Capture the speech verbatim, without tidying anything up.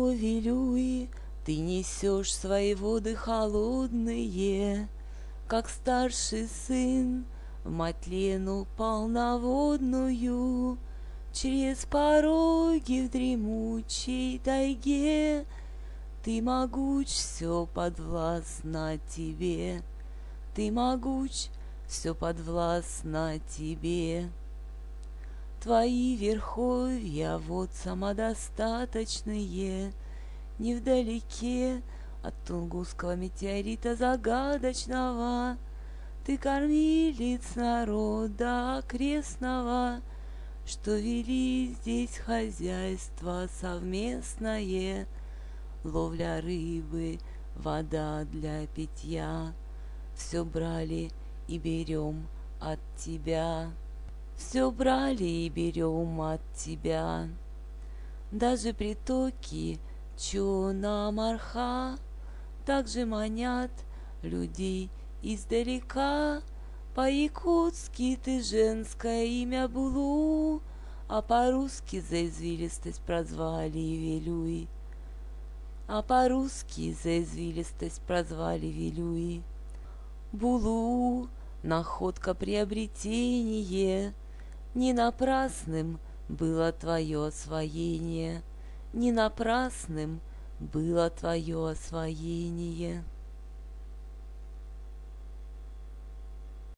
О, Вилюй, ты несешь свои воды холодные, как старший сын в Матлену полноводную, через пороги в дремучей тайге. Ты могуч, все подвластно тебе, ты могуч, все подвластно тебе. Твои верховья вот самодостаточные, невдалеке от Тунгусского метеорита загадочного. Ты кормилец народа окрестного, что вели здесь хозяйство совместное, ловля рыбы, вода для питья. Все брали и берем от тебя, все брали и берем от тебя. Даже притоки Чона-Марха также манят людей издалека. По-якутски ты женское имя Булу, а по-русски за извилистость прозвали Вилюй. А по-русски за извилистость прозвали Вилюй. Булу — находка приобретение, не напрасным было твое освоение, не напрасным было твое освоение.